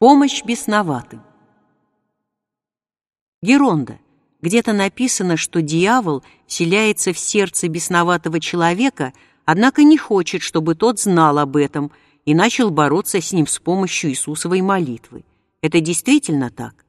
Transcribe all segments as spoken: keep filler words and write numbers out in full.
Помощь бесноватым. Геронда. Где-то написано, что дьявол вселяется в сердце бесноватого человека, однако не хочет, чтобы тот знал об этом и начал бороться с ним с помощью Иисусовой молитвы. Это действительно так?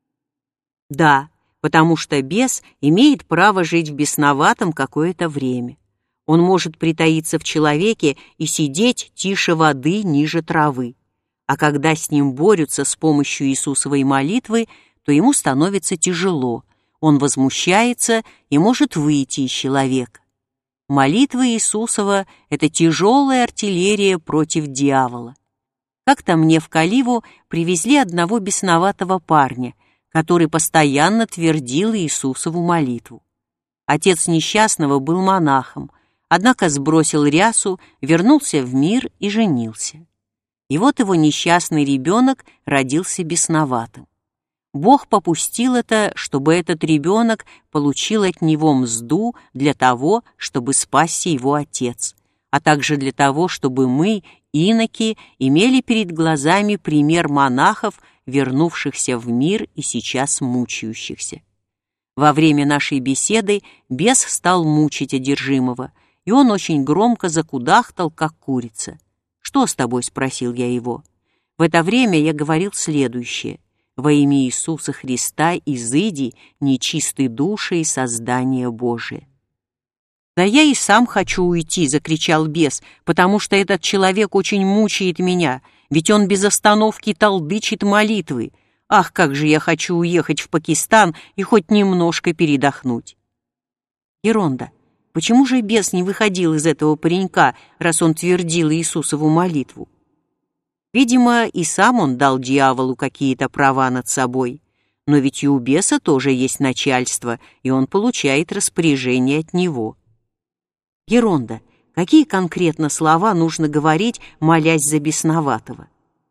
Да, потому что бес имеет право жить в бесноватом какое-то время. Он может притаиться в человеке и сидеть тише воды, ниже травы. А когда с ним борются с помощью Иисусовой молитвы, то ему становится тяжело, он возмущается и может выйти из человека. Молитва Иисусова — это тяжелая артиллерия против дьявола. Как-то мне в Каливу привезли одного бесноватого парня, который постоянно твердил Иисусову молитву. Отец несчастного был монахом, однако сбросил рясу, вернулся в мир и женился. И вот его несчастный ребенок родился бесноватым. Бог попустил это, чтобы этот ребенок получил от него мзду для того, чтобы спасся его отец, а также для того, чтобы мы, иноки, имели перед глазами пример монахов, вернувшихся в мир и сейчас мучающихся. Во время нашей беседы бес стал мучить одержимого, и он очень громко закудахтал, как курица. «Что с тобой?» — спросил я его. В это время я говорил следующее: «Во имя Иисуса Христа изыди, нечистой души и создание Божие». «Да я и сам хочу уйти», — закричал бес, «потому что этот человек очень мучает меня, ведь он без остановки толдычит молитвы. Ах, как же я хочу уехать в Пакистан и хоть немножко передохнуть». Геронда. Почему же бес не выходил из этого паренька, раз он твердил Иисусову молитву? Видимо, и сам он дал дьяволу какие-то права над собой. Но ведь и у беса тоже есть начальство, и он получает распоряжение от него. Геронда. Какие конкретно слова нужно говорить, молясь за бесноватого?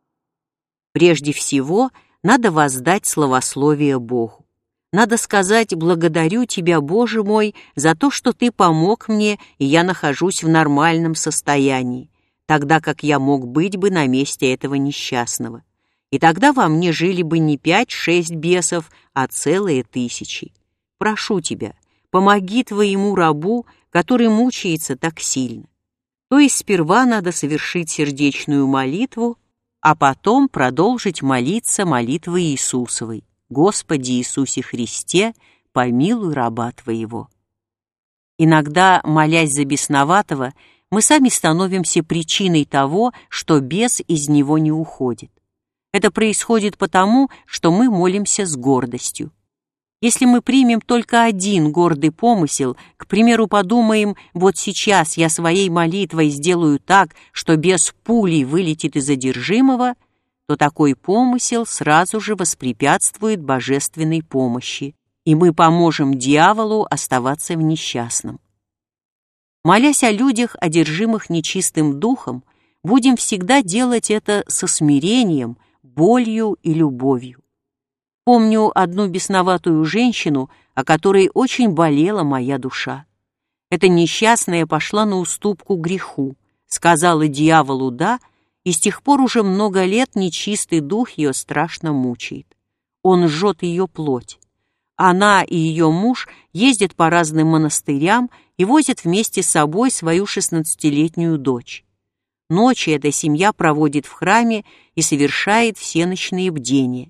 Прежде всего, надо воздать славословие Богу. Надо сказать: «Благодарю Тебя, Боже мой, за то, что Ты помог мне, и я нахожусь в нормальном состоянии, тогда как я мог быть бы на месте этого несчастного. И тогда во мне жили бы не пять-шесть бесов, а целые тысячи. Прошу Тебя, помоги Твоему рабу, который мучается так сильно». То есть сперва надо совершить сердечную молитву, а потом продолжить молиться молитвой Иисусовой: «Господи Иисусе Христе, помилуй раба Твоего». Иногда, молясь за бесноватого, мы сами становимся причиной того, что бес из него не уходит. Это происходит потому, что мы молимся с гордостью. Если мы примем только один гордый помысел, к примеру, подумаем: «Вот сейчас я своей молитвой сделаю так, что бес пулей вылетит из одержимого», то такой помысел сразу же воспрепятствует божественной помощи, и мы поможем дьяволу оставаться в несчастном. Молясь о людях, одержимых нечистым духом, будем всегда делать это со смирением, болью и любовью. Помню одну бесноватую женщину, о которой очень болела моя душа. Эта несчастная пошла на уступку греху, сказала дьяволу «да», и с тех пор уже много лет нечистый дух ее страшно мучает. Он жжет ее плоть. Она и ее муж ездят по разным монастырям и возят вместе с собой свою шестнадцатилетнюю дочь. Ночи эта семья проводит в храме и совершает всеночные бдения.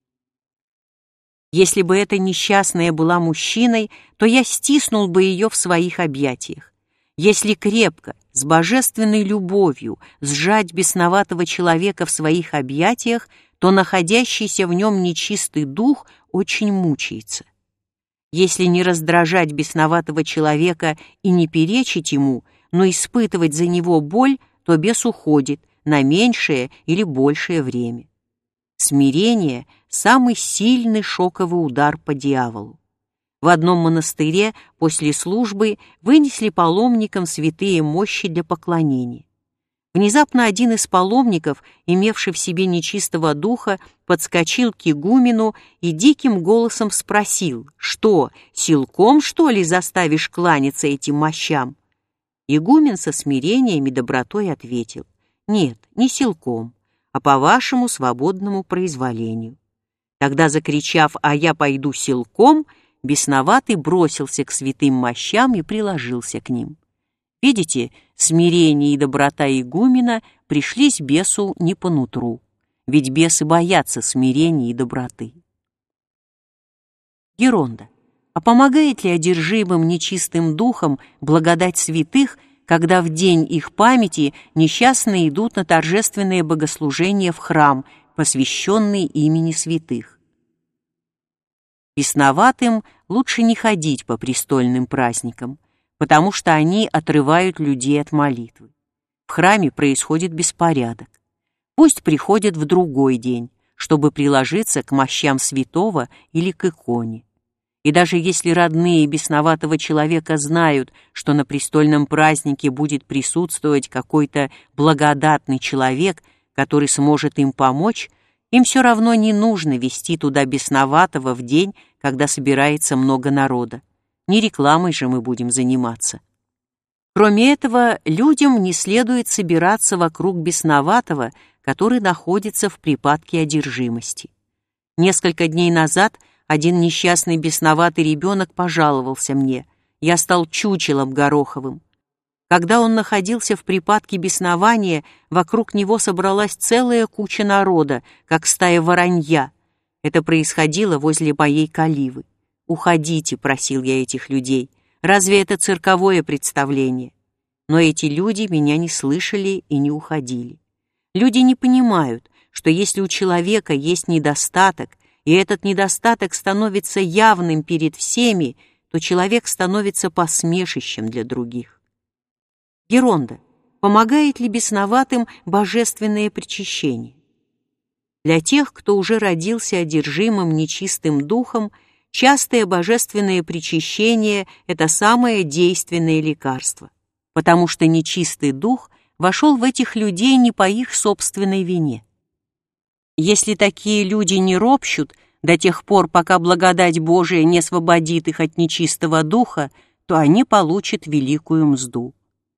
Если бы эта несчастная была мужчиной, то я стиснул бы ее в своих объятиях. Если крепко, с божественной любовью сжать бесноватого человека в своих объятиях, то находящийся в нем нечистый дух очень мучается. Если не раздражать бесноватого человека и не перечить ему, но испытывать за него боль, то бес уходит на меньшее или большее время. Смирение — самый сильный шоковый удар по дьяволу. В одном монастыре после службы вынесли паломникам святые мощи для поклонения. Внезапно один из паломников, имевший в себе нечистого духа, подскочил к игумену и диким голосом спросил: «Что, силком, что ли, заставишь кланяться этим мощам?» Игумен со смирением и добротой ответил: «Нет, не силком, а по вашему свободному произволению». Тогда, закричав «А я пойду силком», бесноватый бросился к святым мощам и приложился к ним. Видите, смирение и доброта игумена пришлись бесу не по нутру, ведь бесы боятся смирения и доброты. Геронда. А помогает ли одержимым нечистым духом благодать святых, когда в день их памяти несчастные идут на торжественное богослужение в храм, посвященный имени святых? Бесноватым лучше не ходить по престольным праздникам, потому что они отрывают людей от молитвы. В храме происходит беспорядок. Пусть приходят в другой день, чтобы приложиться к мощам святого или к иконе. И даже если родные бесноватого человека знают, что на престольном празднике будет присутствовать какой-то благодатный человек, который сможет им помочь, им все равно не нужно вести туда бесноватого в день, когда собирается много народа. Не рекламой же мы будем заниматься. Кроме этого, людям не следует собираться вокруг бесноватого, который находится в припадке одержимости. Несколько дней назад один несчастный бесноватый ребенок пожаловался мне. Я стал чучелом гороховым. Когда он находился в припадке беснования, вокруг него собралась целая куча народа, как стая воронья. Это происходило возле моей каливы. «Уходите», — просил я этих людей. «Разве это цирковое представление?» Но эти люди меня не слышали и не уходили. Люди не понимают, что если у человека есть недостаток, и этот недостаток становится явным перед всеми, то человек становится посмешищем для других. Геронда. Помогает ли бесноватым божественное причащение? Для тех, кто уже родился одержимым нечистым духом, частое божественное причащение – это самое действенное лекарство, потому что нечистый дух вошел в этих людей не по их собственной вине. Если такие люди не ропщут до тех пор, пока благодать Божия не освободит их от нечистого духа, то они получат великую мзду.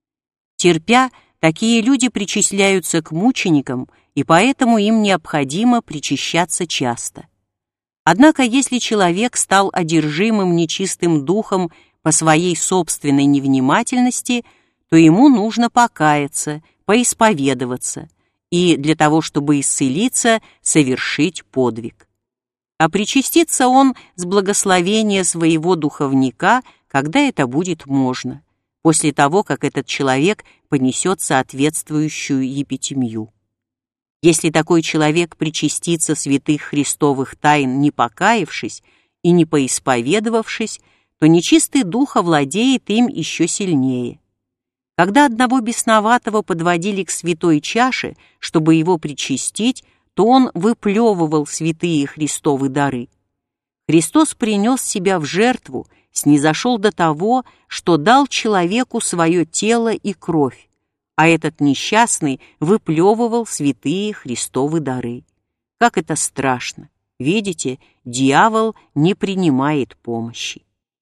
Терпя, такие люди причисляются к мученикам, и поэтому им необходимо причащаться часто. Однако, если человек стал одержимым нечистым духом по своей собственной невнимательности, то ему нужно покаяться, поисповедоваться и для того, чтобы исцелиться, совершить подвиг. А причаститься он с благословения своего духовника, когда это будет можно, после того, как этот человек понесет соответствующую епитемию. Если такой человек причастится святых христовых тайн, не покаявшись и не поисповедовавшись, то нечистый дух овладеет им еще сильнее. Когда одного бесноватого подводили к святой чаше, чтобы его причастить, то он выплевывал святые Христовы дары. Христос принес себя в жертву, снизошел до того, что дал человеку свое тело и кровь, а этот несчастный выплевывал святые Христовы дары. Как это страшно! Видите, дьявол не принимает помощи.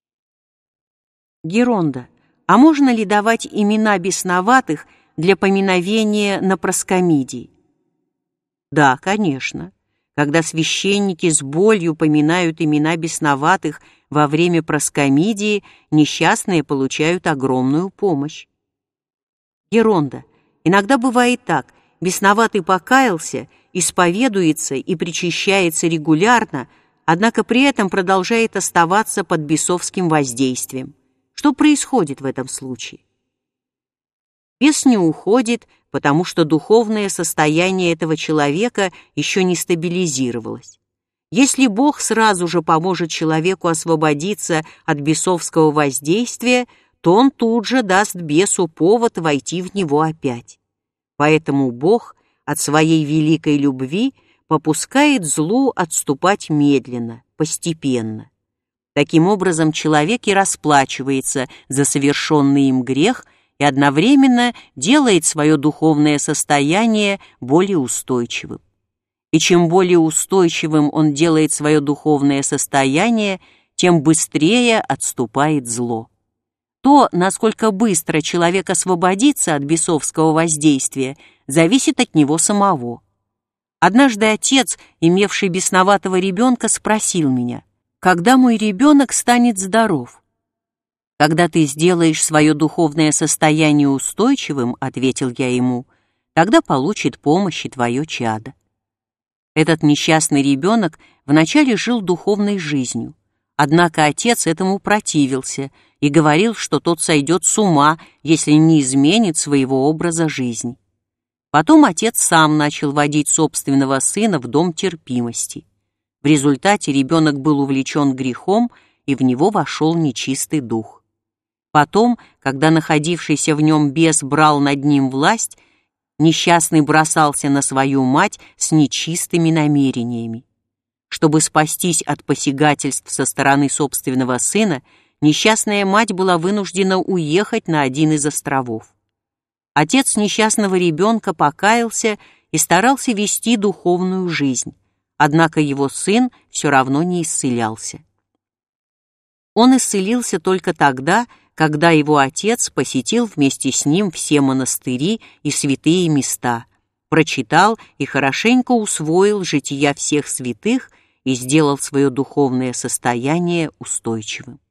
Геронда. А можно ли давать имена бесноватых для поминовения на проскомидии? Да, конечно. Когда священники с болью поминают имена бесноватых во время проскомидии, несчастные получают огромную помощь. Геронда. Иногда бывает так: бесноватый покаялся, исповедуется и причащается регулярно, однако при этом продолжает оставаться под бесовским воздействием. Что происходит в этом случае? Бес не уходит, потому что духовное состояние этого человека еще не стабилизировалось. Если Бог сразу же поможет человеку освободиться от бесовского воздействия, то он тут же даст бесу повод войти в него опять. Поэтому Бог от своей великой любви попускает злу отступать медленно, постепенно. Таким образом, человек и расплачивается за совершенный им грех и одновременно делает свое духовное состояние более устойчивым. И чем более устойчивым он делает свое духовное состояние, тем быстрее отступает зло. То, насколько быстро человек освободится от бесовского воздействия, зависит от него самого. Однажды отец, имевший бесноватого ребенка, спросил меня: «Когда мой ребенок станет здоров?» «Когда ты сделаешь свое духовное состояние устойчивым, — ответил я ему, — тогда получит помощь и твое чадо». Этот несчастный ребенок вначале жил духовной жизнью, однако отец этому противился и говорил, что тот сойдет с ума, если не изменит своего образа жизни. Потом отец сам начал водить собственного сына в дом терпимости. В результате ребенок был увлечен грехом, и в него вошел нечистый дух. Потом, когда находившийся в нем бес брал над ним власть, несчастный бросался на свою мать с нечистыми намерениями. Чтобы спастись от посягательств со стороны собственного сына, несчастная мать была вынуждена уехать на один из островов. Отец несчастного ребенка покаялся и старался вести духовную жизнь, однако его сын все равно не исцелялся. Он исцелился только тогда, когда его отец посетил вместе с ним все монастыри и святые места, прочитал и хорошенько усвоил жития всех святых и сделал свое духовное состояние устойчивым.